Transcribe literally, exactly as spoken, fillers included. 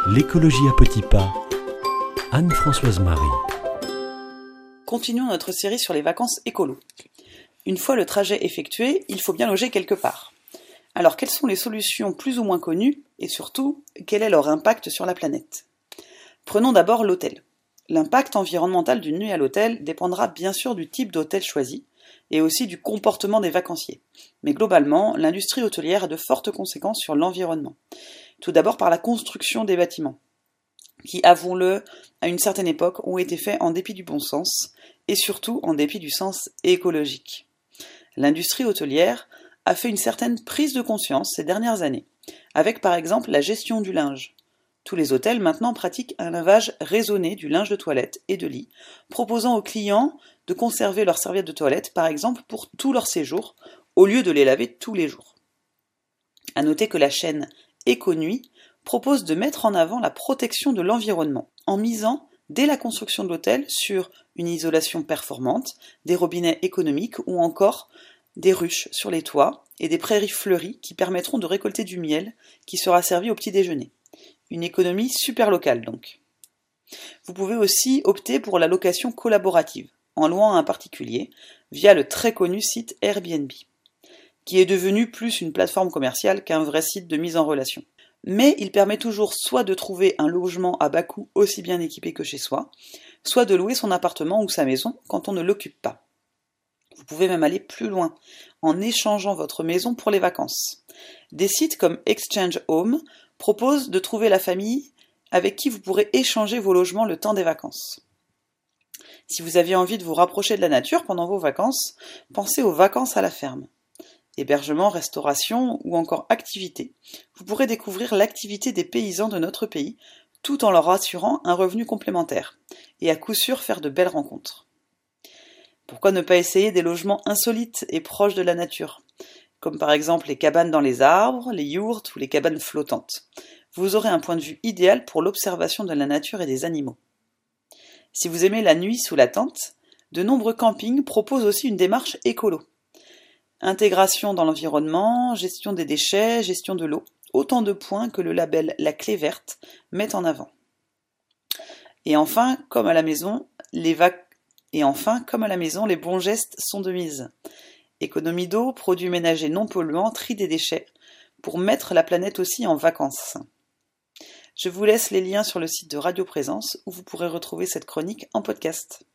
L'écologie à petits pas. Anne-Françoise Marie. Continuons notre série sur les vacances écolo. Une fois le trajet effectué, il faut bien loger quelque part. Alors quelles sont les solutions plus ou moins connues et surtout, quel est leur impact sur la planète ? Prenons d'abord l'hôtel. L'impact environnemental d'une nuit à l'hôtel dépendra bien sûr du type d'hôtel choisi et aussi du comportement des vacanciers. Mais globalement, l'industrie hôtelière a de fortes conséquences sur l'environnement. Tout d'abord par la construction des bâtiments, qui, avouons-le, à une certaine époque, ont été faits en dépit du bon sens, et surtout en dépit du sens écologique. L'industrie hôtelière a fait une certaine prise de conscience ces dernières années, avec par exemple la gestion du linge. Tous les hôtels maintenant pratiquent un lavage raisonné du linge de toilette et de lit, proposant aux clients de conserver leurs serviettes de toilette, par exemple, pour tout leur séjour, au lieu de les laver tous les jours. À noter que la chaîne Econuit propose de mettre en avant la protection de l'environnement, en misant, dès la construction de l'hôtel, sur une isolation performante, des robinets économiques ou encore des ruches sur les toits et des prairies fleuries qui permettront de récolter du miel qui sera servi au petit déjeuner. Une économie super locale donc. Vous pouvez aussi opter pour la location collaborative, en louant à un particulier, via le très connu site Airbnb, qui est devenu plus une plateforme commerciale qu'un vrai site de mise en relation. Mais il permet toujours soit de trouver un logement à bas coût aussi bien équipé que chez soi, soit de louer son appartement ou sa maison quand on ne l'occupe pas. Vous pouvez même aller plus loin, en échangeant votre maison pour les vacances. Des sites comme Exchange Home proposent de trouver la famille avec qui vous pourrez échanger vos logements le temps des vacances. Si vous aviez envie de vous rapprocher de la nature pendant vos vacances, pensez aux vacances à la ferme. Hébergement, restauration ou encore activité, vous pourrez découvrir l'activité des paysans de notre pays tout en leur assurant un revenu complémentaire et à coup sûr faire de belles rencontres. Pourquoi ne pas essayer des logements insolites et proches de la nature, comme par exemple les cabanes dans les arbres, les yourtes ou les cabanes flottantes. Vous aurez un point de vue idéal pour l'observation de la nature et des animaux. Si vous aimez la nuit sous la tente, de nombreux campings proposent aussi une démarche écolo. Intégration dans l'environnement, gestion des déchets, gestion de l'eau, autant de points que le label La Clé Verte met en avant. Et enfin, comme à la maison, les vac... Et enfin, comme à la maison, les bons gestes sont de mise. Économie d'eau, produits ménagers non polluants, tri des déchets, pour mettre la planète aussi en vacances. Je vous laisse les liens sur le site de Radio Présence où vous pourrez retrouver cette chronique en podcast.